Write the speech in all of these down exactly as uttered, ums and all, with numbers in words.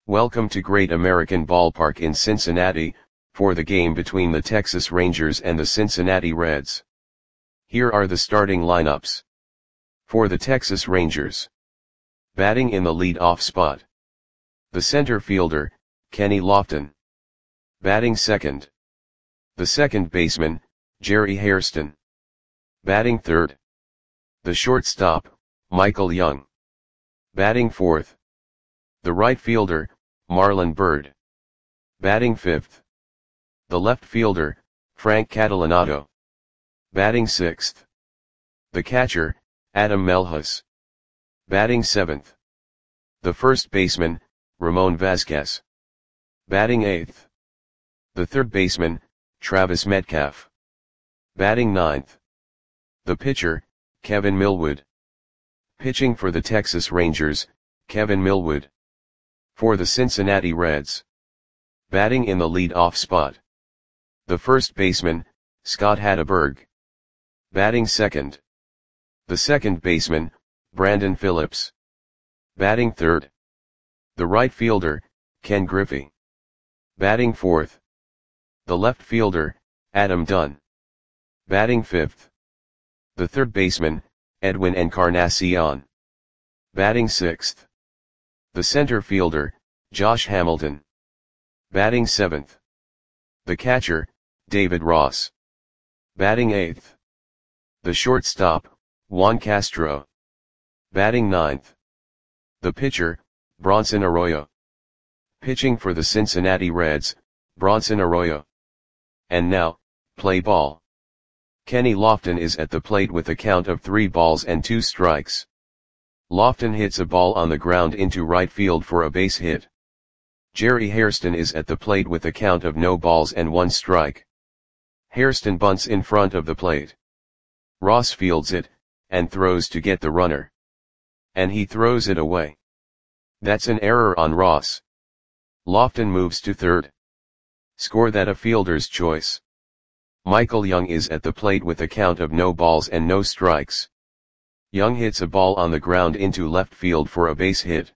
Welcome to Great American Ballpark in Cincinnati, for the game between the Texas Rangers and the Cincinnati Reds. Here are the starting lineups. For the Texas Rangers. Batting in the lead-off spot. The center fielder, Kenny Lofton. Batting second. The second baseman, Jerry Hairston. Batting third. The shortstop, Michael Young. Batting fourth. The right fielder, Marlon Byrd. Batting fifth. The left fielder, Frank Catalanotto. Batting sixth. The catcher, Adam Melhus. Batting seventh. The first baseman, Ramon Vazquez. Batting eighth. The third baseman, Travis Metcalf. Batting ninth. The pitcher, Kevin Millwood. Pitching for the Texas Rangers, Kevin Millwood. For the Cincinnati Reds. Batting in the lead-off spot. The first baseman, Scott Hatteberg. Batting second. The second baseman, Brandon Phillips. Batting third. The right fielder, Ken Griffey. Batting fourth. The left fielder, Adam Dunn. Batting fifth. The third baseman, Edwin Encarnacion. Batting sixth. The center fielder, Josh Hamilton. Batting seventh. The catcher, David Ross. Batting eighth. The shortstop, Juan Castro. Batting ninth. The pitcher, Bronson Arroyo. Pitching for the Cincinnati Reds, Bronson Arroyo. And now, play ball. Kenny Lofton is at the plate with a count of three balls and two strikes. Lofton hits a ball on the ground into right field for a base hit. Jerry Hairston is at the plate with a count of no balls and one strike. Hairston bunts in front of the plate. Ross fields it, and throws to get the runner. And he throws it away. That's an error on Ross. Lofton moves to third. Score that a fielder's choice. Michael Young is at the plate with a count of no balls and no strikes. Young hits a ball on the ground into left field for a base hit.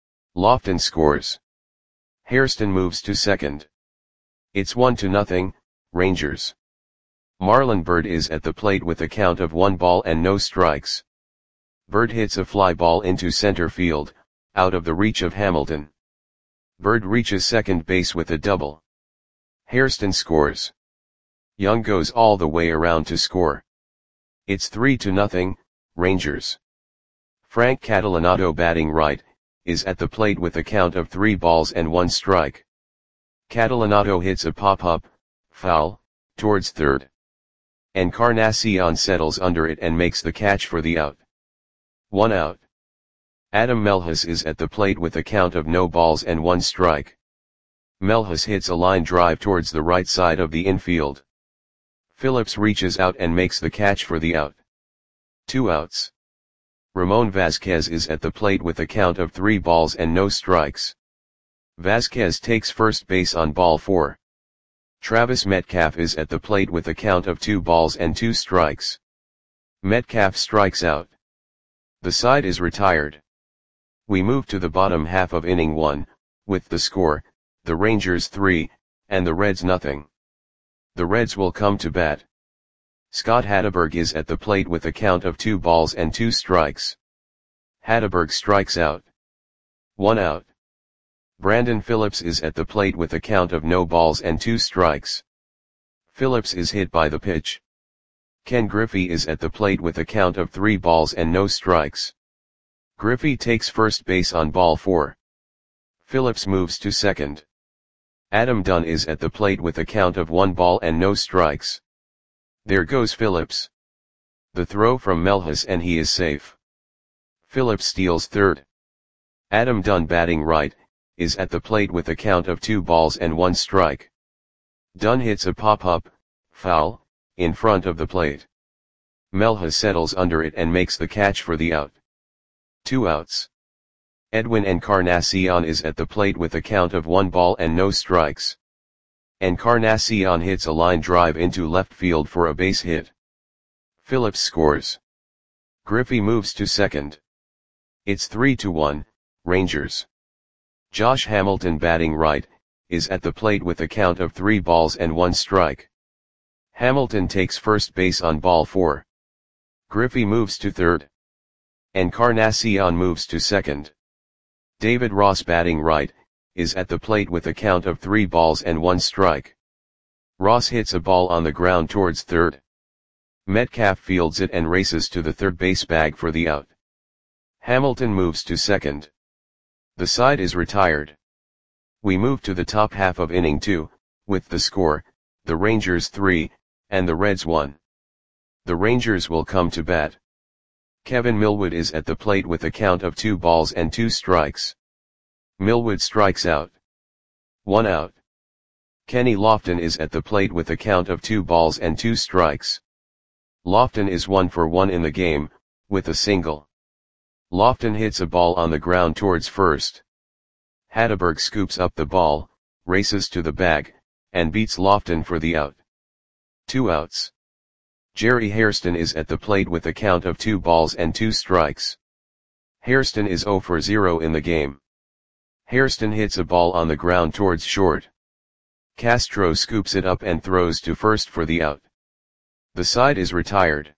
Lofton scores. Hairston moves to second. It's one to nothing, Rangers. Marlon Byrd is at the plate with a count of one ball and no strikes. Byrd hits a fly ball into center field, out of the reach of Hamilton. Byrd reaches second base with a double. Hairston scores. Young goes all the way around to score. It's three to nothing, Rangers. Frank Catalanotto, batting right, is at the plate with a count of three balls and one strike. Catalanotto hits a pop-up, foul, towards third. Encarnacion settles under it and makes the catch for the out. One out. Adam Melhus is at the plate with a count of no balls and one strike. Melhus hits a line drive towards the right side of the infield. Phillips reaches out and makes the catch for the out. Two outs. Ramon Vazquez is at the plate with a count of three balls and no strikes. Vazquez takes first base on ball four. Travis Metcalf is at the plate with a count of two balls and two strikes. Metcalf strikes out. The side is retired. We move to the bottom half of inning one, with the score, the Rangers three, and the Reds nothing. The Reds will come to bat. Scott Hatteberg is at the plate with a count of two balls and two strikes. Hatteberg strikes out. One out. Brandon Phillips is at the plate with a count of no balls and two strikes. Phillips is hit by the pitch. Ken Griffey is at the plate with a count of three balls and no strikes. Griffey takes first base on ball four. Phillips moves to second. Adam Dunn is at the plate with a count of one ball and no strikes. There goes Phillips. The throw from Melhus and he is safe. Phillips steals third. Adam Dunn, batting right, is at the plate with a count of two balls and one strike. Dunn hits a pop-up, foul, in front of the plate. Melhus settles under it and makes the catch for the out. Two outs. Edwin Encarnacion is at the plate with a count of one ball and no strikes. Encarnacion hits a line drive into left field for a base hit. Phillips scores. Griffey moves to second. It's three to one, Rangers. Josh Hamilton batting right, is at the plate with a count of three balls and one strike. Hamilton takes first base on ball four. Griffey moves to third. Encarnacion moves to second. David Ross batting right, is at the plate with a count of three balls and one strike. Ross hits a ball on the ground towards third. Metcalf fields it and races to the third base bag for the out. Hamilton moves to second. The side is retired. We move to the top half of inning two, with the score, the Rangers three, and the Reds one. The Rangers will come to bat. Kevin Millwood is at the plate with a count of two balls and two strikes. Millwood strikes out. One out. Kenny Lofton is at the plate with a count of two balls and two strikes. Lofton is one for one in the game, with a single. Lofton hits a ball on the ground towards first. Hatteberg scoops up the ball, races to the bag, and beats Lofton for the out. Two outs. Jerry Hairston is at the plate with a count of two balls and two strikes. Hairston is zero for zero in the game. Hairston hits a ball on the ground towards short. Castro scoops it up and throws to first for the out. The side is retired.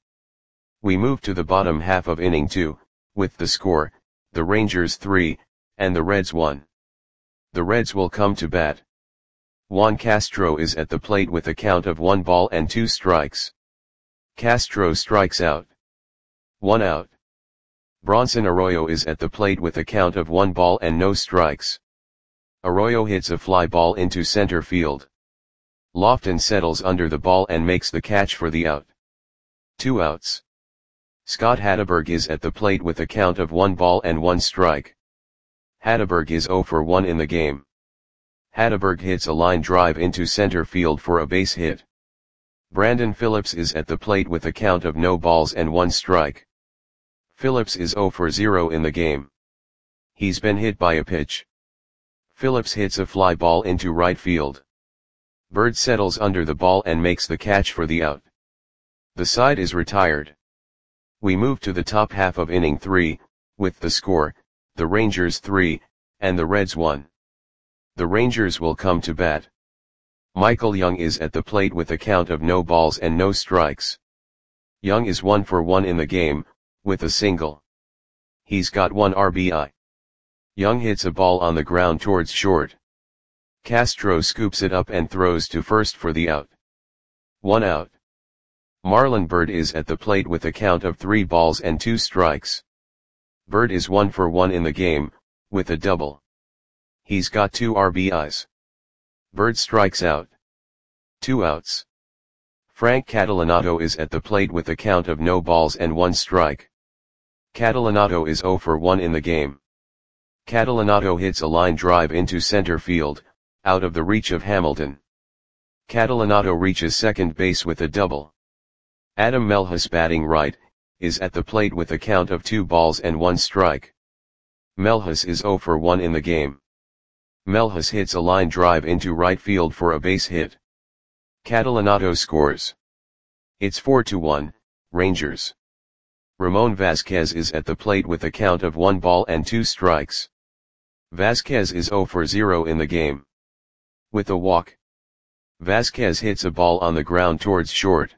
We move to the bottom half of inning two, with the score, the Rangers three, and the Reds one. The Reds will come to bat. Juan Castro is at the plate with a count of one ball and two strikes. Castro strikes out. One out. Bronson Arroyo is at the plate with a count of one ball and no strikes. Arroyo hits a fly ball into center field. Lofton settles under the ball and makes the catch for the out. Two outs. Scott Hatteberg is at the plate with a count of one ball and one strike. Hatteberg is zero for one in the game. Hatteberg hits a line drive into center field for a base hit. Brandon Phillips is at the plate with a count of no balls and one strike. Phillips is zero for zero in the game. He's been hit by a pitch. Phillips hits a fly ball into right field. Bird settles under the ball and makes the catch for the out. The side is retired. We move to the top half of inning three, with the score, the Rangers three, and the Reds one. The Rangers will come to bat. Michael Young is at the plate with a count of no balls and no strikes. Young is one for one in the game, with a single. He's got one R B I. Young hits a ball on the ground towards short. Castro scoops it up and throws to first for the out. One out. Marlon Byrd is at the plate with a count of three balls and two strikes. Byrd is one for one in the game, with a double. He's got two R B Is. Byrd strikes out. Two outs. Frank Catalanato is at the plate with a count of no balls and one strike. Catalanato is zero for one in the game. Catalanato hits a line drive into center field, out of the reach of Hamilton. Catalanato reaches second base with a double. Adam Melhus batting right, is at the plate with a count of two balls and one strike. Melhus is zero for one in the game. Melhus hits a line drive into right field for a base hit. Catalanato scores. It's four to one, Rangers. Ramon Vasquez is at the plate with a count of one ball and two strikes. Vasquez is zero for zero in the game. With a walk. Vasquez hits a ball on the ground towards short.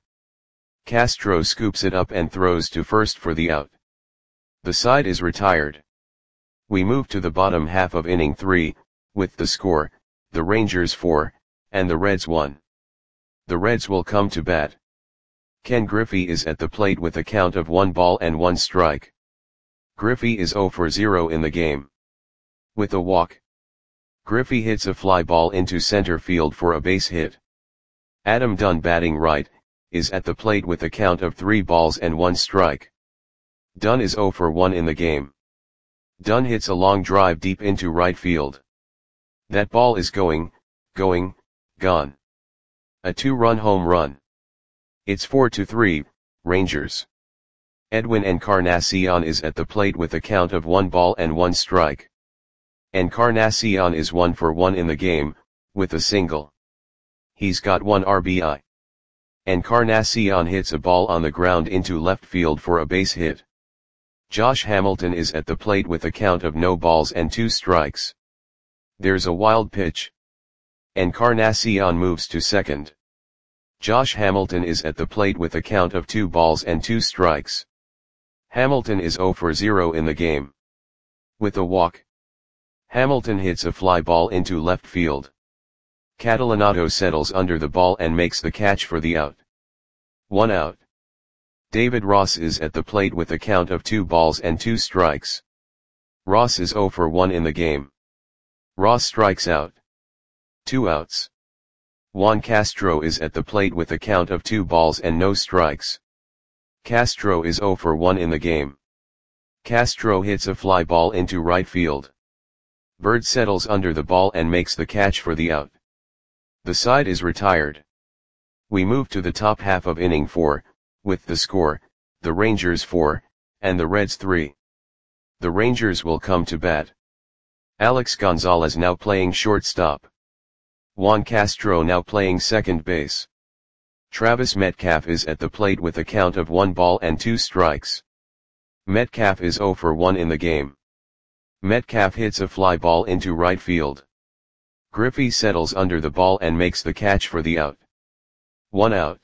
Castro scoops it up and throws to first for the out. The side is retired. We move to the bottom half of inning three, with the score, the Rangers four, and the Reds one. The Reds will come to bat. Ken Griffey is at the plate with a count of one ball and one strike. Griffey is zero for zero in the game. With a walk. Griffey hits a fly ball into center field for a base hit. Adam Dunn batting right, is at the plate with a count of three balls and one strike. Dunn is zero for one in the game. Dunn hits a long drive deep into right field. That ball is going, going, gone. A two-run home run. It's four to three, Rangers. Edwin Encarnacion is at the plate with a count of one ball and one strike. Encarnacion is one for one in the game, with a single. He's got one R B I. Encarnacion hits a ball on the ground into left field for a base hit. Josh Hamilton is at the plate with a count of no balls and two strikes. There's a wild pitch. Encarnacion moves to second. Josh Hamilton is at the plate with a count of two balls and two strikes. Hamilton is zero for zero in the game. With a walk, Hamilton hits a fly ball into left field. Catalanato settles under the ball and makes the catch for the out. One out. David Ross is at the plate with a count of two balls and two strikes. Ross is zero for one in the game. Ross strikes out. Two outs. Juan Castro is at the plate with a count of two balls and no strikes. Castro is zero for one in the game. Castro hits a fly ball into right field. Bird settles under the ball and makes the catch for the out. The side is retired. We move to the top half of inning four, with the score, the Rangers four, and the Reds three. The Rangers will come to bat. Alex Gonzalez now playing shortstop. Juan Castro now playing second base. Travis Metcalf is at the plate with a count of one ball and two strikes. Metcalf is zero for one in the game. Metcalf hits a fly ball into right field. Griffey settles under the ball and makes the catch for the out. One out.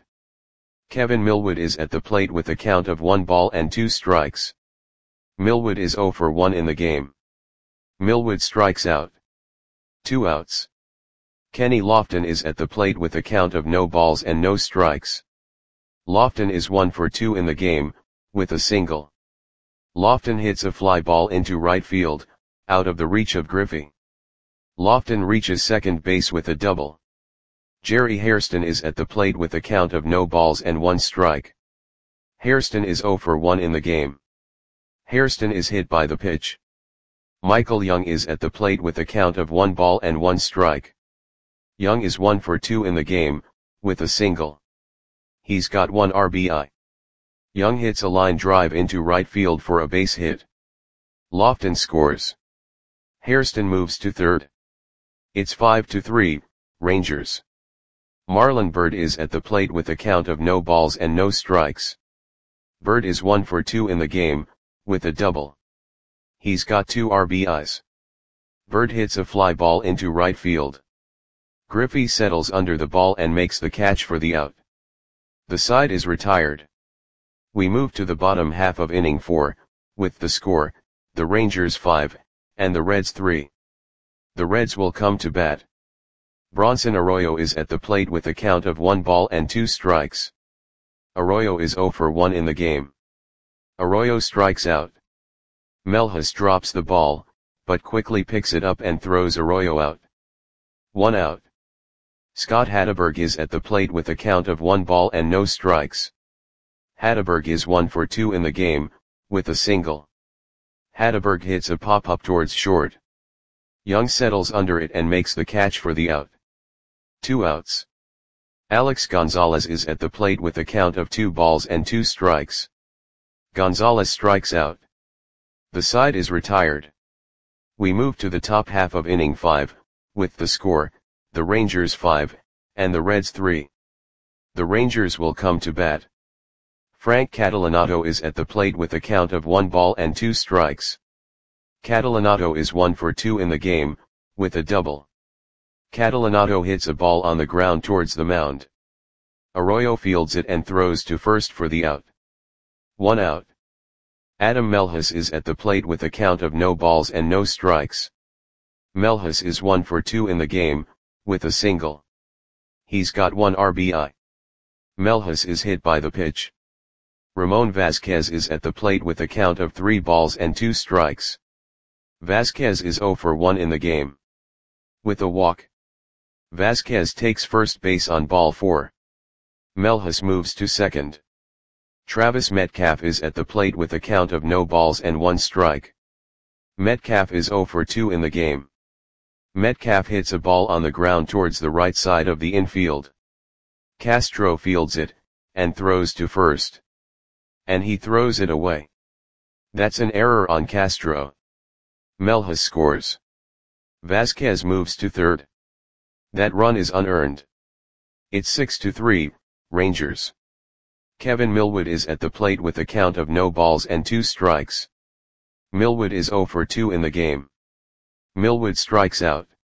Kevin Millwood is at the plate with a count of one ball and two strikes. Millwood is zero for one in the game. Millwood strikes out. Two outs. Kenny Lofton is at the plate with a count of no balls and no strikes. Lofton is one for two in the game, with a single. Lofton hits a fly ball into right field, out of the reach of Griffey. Lofton reaches second base with a double. Jerry Hairston is at the plate with a count of no balls and one strike. Hairston is zero for one in the game. Hairston is hit by the pitch. Michael Young is at the plate with a count of one ball and one strike. Young is one for two in the game, with a single. He's got one R B I. Young hits a line drive into right field for a base hit. Lofton scores. Hairston moves to third. It's five to three, Rangers. Marlon Byrd is at the plate with a count of no balls and no strikes. Byrd is one for two in the game, with a double. He's got two R B Is. Byrd hits a fly ball into right field. Griffey settles under the ball and makes the catch for the out. The side is retired. We move to the bottom half of inning four, with the score, the Rangers five, and the Reds three. The Reds will come to bat. Bronson Arroyo is at the plate with a count of one ball and two strikes. Arroyo is zero for one in the game. Arroyo strikes out. Melhus drops the ball, but quickly picks it up and throws Arroyo out. One out. Scott Hatteberg is at the plate with a count of one ball and no strikes. Hatteberg is one for two in the game, with a single. Hatteberg hits a pop-up towards short. Young settles under it and makes the catch for the out. Two outs. Alex Gonzalez is at the plate with a count of two balls and two strikes. Gonzalez strikes out. The side is retired. We move to the top half of inning five, with the score, the Rangers five, and the Reds three. The Rangers will come to bat. Frank Catalanato is at the plate with a count of one ball and two strikes. Catalanato is one for two in the game, with a double. Catalanato hits a ball on the ground towards the mound. Arroyo fields it and throws to first for the out. One out. Adam Melhus is at the plate with a count of no balls and no strikes. Melhus is one for two in the game, with a single. He's got one R B I. Melhus is hit by the pitch. Ramon Vasquez is at the plate with a count of three balls and two strikes. Vasquez is zero for one in the game. With a walk, Vasquez takes first base on ball four. Melhus moves to second. Travis Metcalf is at the plate with a count of no balls and one strike. Metcalf is zero for two in the game. Metcalf hits a ball on the ground towards the right side of the infield. Castro fields it, and throws to first. And he throws it away. That's an error on Castro. Melhus scores. Vasquez moves to third. That run is unearned. It's six to three, Rangers. Kevin Millwood is at the plate with a count of no balls and two strikes. Millwood is zero for two in the game. Millwood strikes out.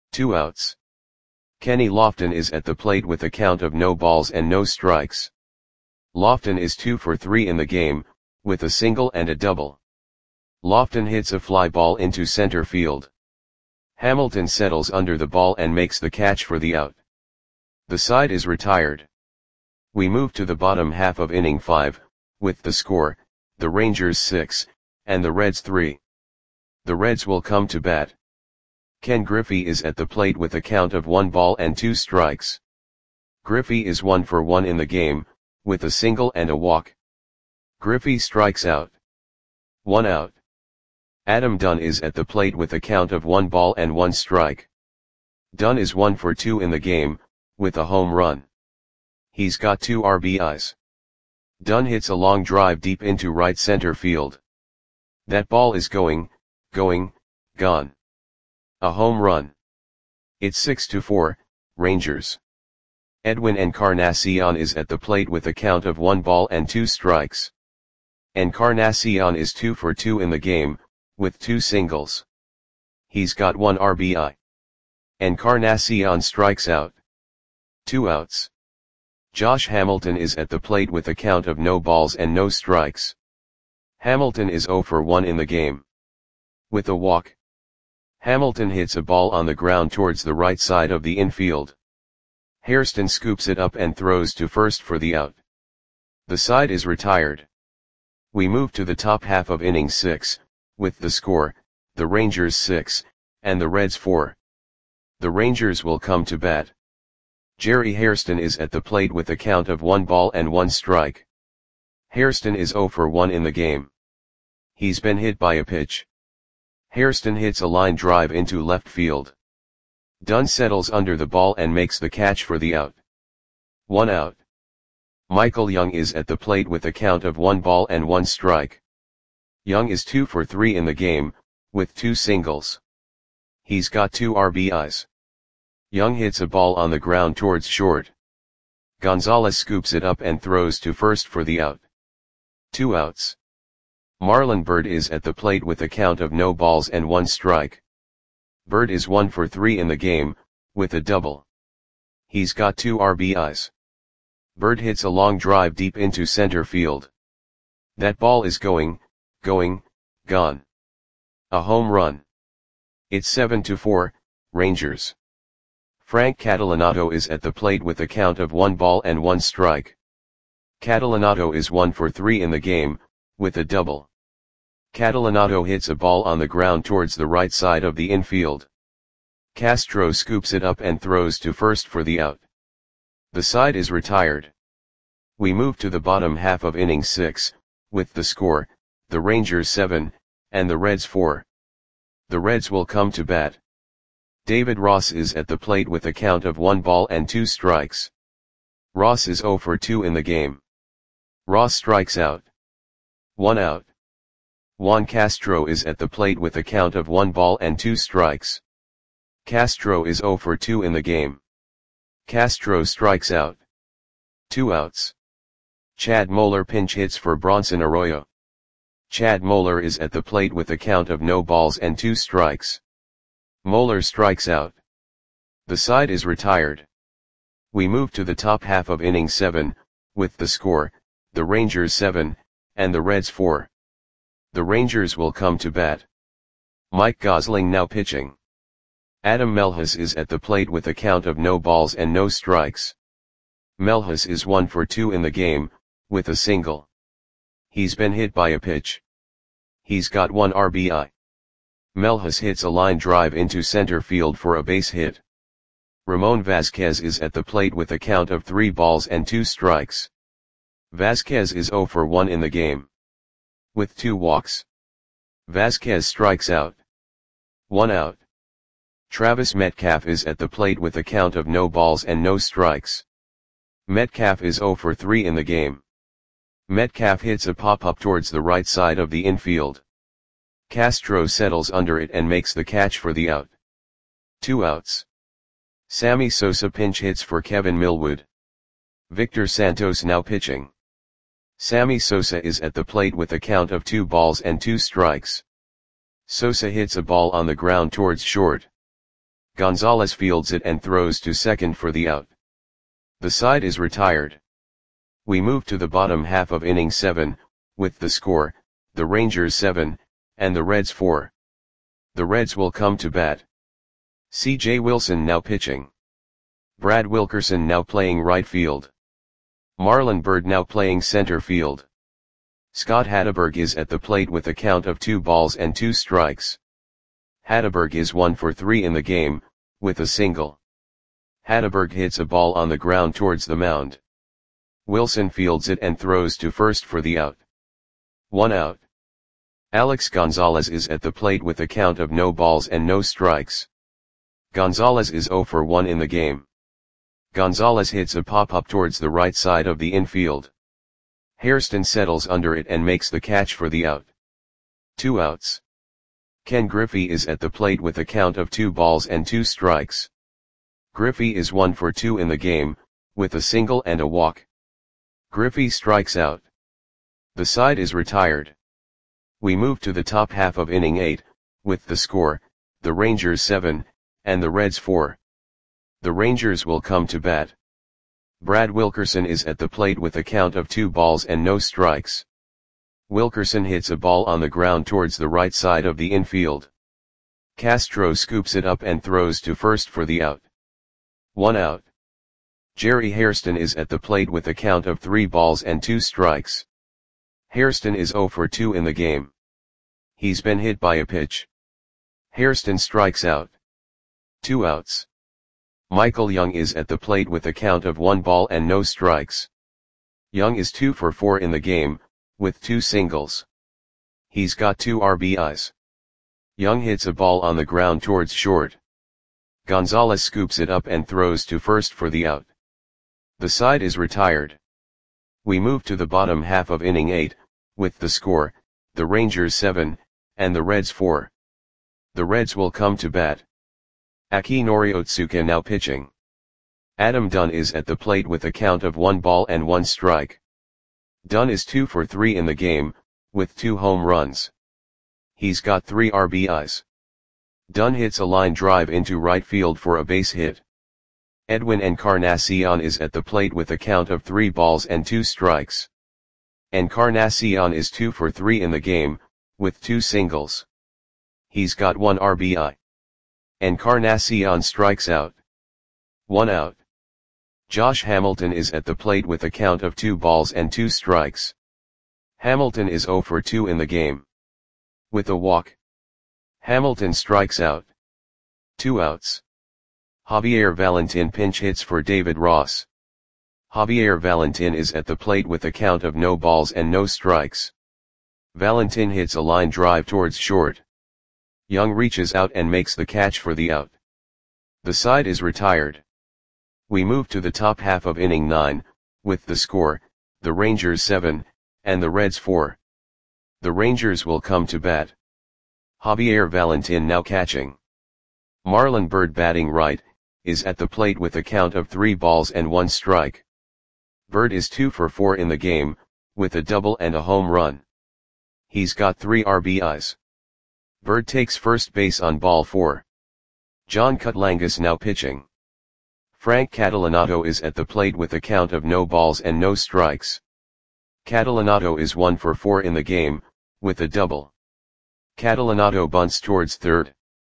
Two outs. Kenny Lofton is at the plate with a count of no balls and no strikes. Lofton is two for three in the game, with a single and a double. Lofton hits a fly ball into center field. Hamilton settles under the ball and makes the catch for the out. The side is retired. We move to the bottom half of inning five, with the score, the Rangers six, and the Reds three. The Reds will come to bat. Ken Griffey is at the plate with a count of one ball and two strikes. Griffey is one for one in the game, with a single and a walk. Griffey strikes out. One out. Adam Dunn is at the plate with a count of one ball and one strike. Dunn is one for two in the game, with a home run. He's got two R B Is. Dunn hits a long drive deep into right center field. That ball is going, going, gone. A home run. It's six to four, Rangers. Edwin Encarnacion is at the plate with a count of one ball and two strikes. Encarnacion is two for two in the game, with two singles. He's got one R B I. Encarnacion strikes out. Two outs. Josh Hamilton is at the plate with a count of no balls and no strikes. Hamilton is zero for one in the game. With a walk. Hamilton hits a ball on the ground towards the right side of the infield. Hairston scoops it up and throws to first for the out. The side is retired. We move to the top half of inning six, with the score, the Rangers six, and the Reds four. The Rangers will come to bat. Jerry Hairston is at the plate with a count of one ball and one strike. Hairston is zero for one in the game. He's been hit by a pitch. Hairston hits a line drive into left field. Dunn settles under the ball and makes the catch for the out. One out. Michael Young is at the plate with a count of one ball and one strike. Young is two for three in the game, with two singles. He's got two R B Is. Young hits a ball on the ground towards short. Gonzalez scoops it up and throws to first for the out. Two outs. Marlon Byrd is at the plate with a count of no balls and one strike. Byrd is one for three in the game, with a double. He's got two R B Is. Byrd hits a long drive deep into center field. That ball is going, going, gone. A home run. It's seven to four, Rangers. Frank Catalanato is at the plate with a count of one ball and one strike. Catalanato is one for three in the game, with a double. Catalanato hits a ball on the ground towards the right side of the infield. Castro scoops it up and throws to first for the out. The side is retired. We move to the bottom half of inning six, with the score, the Rangers seven, and the Reds four. The Reds will come to bat. David Ross is at the plate with a count of one ball and two strikes. Ross is zero for two in the game. Ross strikes out. One out. Juan Castro is at the plate with a count of one ball and two strikes. Castro is zero for two in the game. Castro strikes out. Two outs. Chad Moeller pinch hits for Bronson Arroyo. Chad Moeller is at the plate with a count of no balls and two strikes. Moeller strikes out. The side is retired. We move to the top half of inning seven, with the score, the Rangers seven, and the Reds four. The Rangers will come to bat. Mike Gosling now pitching. Adam Melhus is at the plate with a count of no balls and no strikes. Melhus is one for two in the game, with a single. He's been hit by a pitch. He's got one R B I. Melhus hits a line drive into center field for a base hit. Ramon Vasquez is at the plate with a count of three balls and two strikes. Vasquez is zero for one in the game. With two walks. Vasquez strikes out. One out. Travis Metcalf is at the plate with a count of no balls and no strikes. Metcalf is zero for three in the game. Metcalf hits a pop-up towards the right side of the infield. Castro settles under it and makes the catch for the out. Two outs. Sammy Sosa pinch hits for Kevin Millwood. Victor Santos now pitching. Sammy Sosa is at the plate with a count of two balls and two strikes. Sosa hits a ball on the ground towards short. Gonzalez fields it and throws to second for the out. The side is retired. We move to the bottom half of inning seven, with the score, the Rangers seven, and the Reds four. The Reds will come to bat. C J Wilson now pitching. Brad Wilkerson now playing right field. Marlon Byrd now playing center field. Scott Hatteberg is at the plate with a count of two balls and two strikes. Hatteberg is one for three in the game, with a single. Hatteberg hits a ball on the ground towards the mound. Wilson fields it and throws to first for the out. One out. Alex Gonzalez is at the plate with a count of no balls and no strikes. Gonzalez is zero for one in the game. Gonzalez hits a pop-up towards the right side of the infield. Hairston settles under it and makes the catch for the out. Two outs. Ken Griffey is at the plate with a count of two balls and two strikes. Griffey is one for two in the game, with a single and a walk. Griffey strikes out. The side is retired. We move to the top half of inning eight, with the score, the Rangers seven, and the Reds four. The Rangers will come to bat. Brad Wilkerson is at the plate with a count of two balls and no strikes. Wilkerson hits a ball on the ground towards the right side of the infield. Castro scoops it up and throws to first for the out. One out. Jerry Hairston is at the plate with a count of three balls and two strikes. Hairston is zero for two in the game. He's been hit by a pitch. Hairston strikes out. Two outs. Michael Young is at the plate with a count of one ball and no strikes. Young is two for four in the game, with two singles. He's got two R B Is. Young hits a ball on the ground towards short. Gonzalez scoops it up and throws to first for the out. The side is retired. We move to the bottom half of inning eight, with the score, the Rangers seven, and the Reds four. The Reds will come to bat. Aki Noriotsuka now pitching. Adam Dunn is at the plate with a count of one ball and one strike. Dunn is two for three in the game, with two home runs. He's got three R B Is. Dunn hits a line drive into right field for a base hit. Edwin Encarnacion is at the plate with a count of three balls and two strikes. Encarnacion is two for three in the game, with two singles. He's got one R B I. Encarnacion strikes out. One out. Josh Hamilton is at the plate with a count of two balls and two strikes. Hamilton is zero for two in the game. With a walk. Hamilton strikes out. Two outs. Javier Valentin pinch hits for David Ross. Javier Valentin is at the plate with a count of no balls and no strikes. Valentin hits a line drive towards short. Young reaches out and makes the catch for the out. The side is retired. We move to the top half of inning nine, with the score, the Rangers seven, and the Reds four. The Rangers will come to bat. Javier Valentin now catching. Marlon Byrd batting right, is at the plate with a count of three balls and one strike. Byrd is two for four in the game, with a double and a home run. He's got three R B Is. Byrd takes first base on ball four. John Cutlangus now pitching. Frank Catalanato is at the plate with a count of no balls and no strikes. Catalanato is one for four in the game, with a double. Catalanato bunts towards third.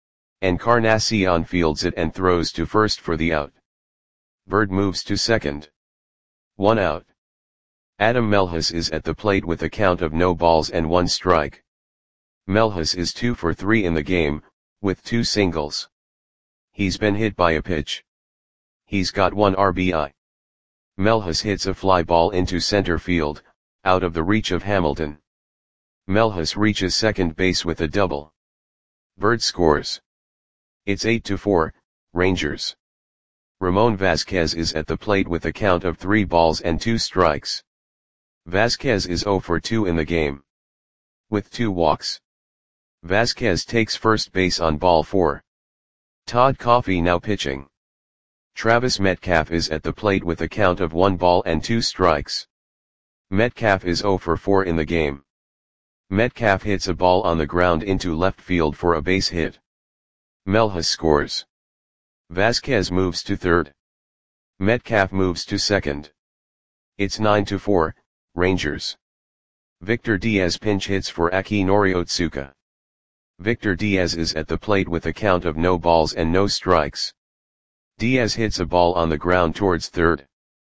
Encarnacion fields it and throws to first for the out. Byrd moves to second. One out. Adam Melhus is at the plate with a count of no balls and one strike. Melhus is two for three in the game, with two singles. He's been hit by a pitch. He's got one R B I. Melhus hits a fly ball into center field, out of the reach of Hamilton. Melhus reaches second base with a double. Byrd scores. It's eight to four, Rangers. Ramon Vasquez is at the plate with a count of three balls and two strikes. Vasquez is zero for two in the game. With two walks. Vasquez takes first base on ball four. Todd Coffey now pitching. Travis Metcalf is at the plate with a count of one ball and two strikes. Metcalf is zero for four in the game. Metcalf hits a ball on the ground into left field for a base hit. Melhus scores. Vasquez moves to third. Metcalf moves to second. It's nine to four, Rangers. Victor Diaz pinch hits for Akinori Otsuka. Victor Diaz is at the plate with a count of no balls and no strikes. Diaz hits a ball on the ground towards third.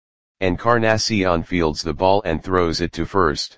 Encarnacion fields the ball and throws it to first.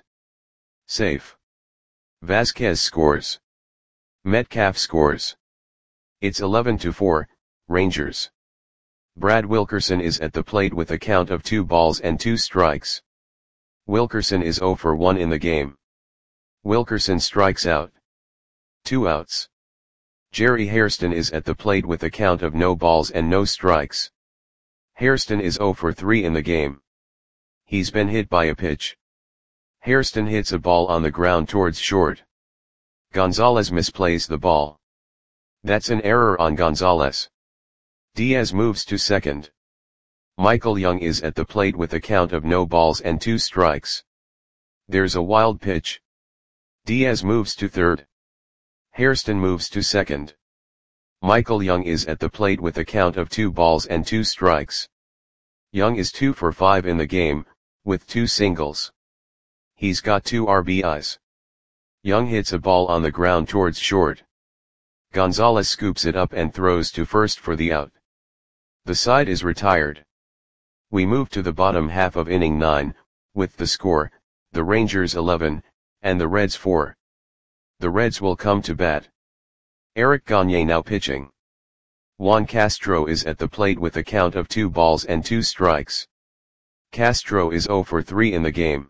Safe. Vasquez scores. Metcalf scores. It's eleven to four, Rangers. Brad Wilkerson is at the plate with a count of two balls and two strikes. Wilkerson is zero for one in the game. Wilkerson strikes out. Two outs. Jerry Hairston is at the plate with a count of no balls and no strikes. Hairston is zero for three in the game. He's been hit by a pitch. Hairston hits a ball on the ground towards short. Gonzalez misplays the ball. That's an error on Gonzalez. Diaz moves to second. Michael Young is at the plate with a count of no balls and two strikes. There's a wild pitch. Diaz moves to third. Hairston moves to second. Michael Young is at the plate with a count of two balls and two strikes. Young is two for five in the game, with two singles. He's got two R B Is. Young hits a ball on the ground towards short. Gonzalez scoops it up and throws to first for the out. The side is retired. We move to the bottom half of inning nine, with the score, the Rangers eleven, and the Reds four. The Reds will come to bat. Eric Gagne now pitching. Juan Castro is at the plate with a count of two balls and two strikes. Castro is zero for three in the game.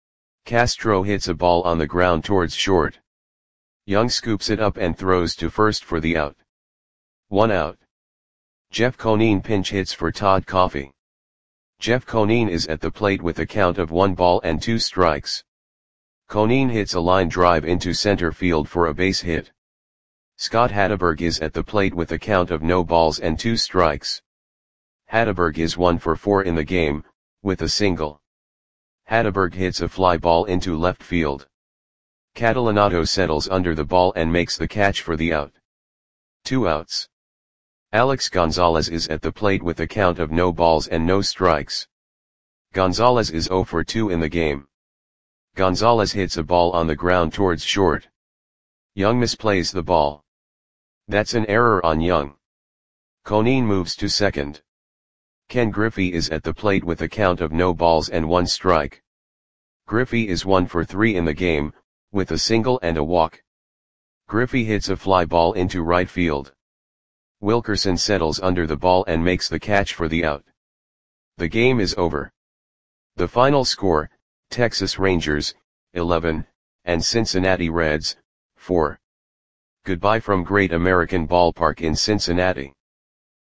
Castro hits a ball on the ground towards short. Young scoops it up and throws to first for the out. One out. Jeff Conine pinch hits for Todd Coffey. Jeff Conine is at the plate with a count of one ball and two strikes. Conine hits a line drive into center field for a base hit. Scott Hatteberg is at the plate with a count of no balls and two strikes. Hatteberg is one for four in the game, with a single. Hatteberg hits a fly ball into left field. Catalanato settles under the ball and makes the catch for the out. Two outs. Alex Gonzalez is at the plate with a count of no balls and no strikes. Gonzalez is zero for two in the game. Gonzalez hits a ball on the ground towards short. Young misplays the ball. That's an error on Young. Conine moves to second. Ken Griffey is at the plate with a count of no balls and one strike. Griffey is one for three in the game, with a single and a walk. Griffey hits a fly ball into right field. Wilkerson settles under the ball and makes the catch for the out. The game is over. The final score, Texas Rangers, eleven, and Cincinnati Reds, four. Goodbye from Great American Ballpark in Cincinnati.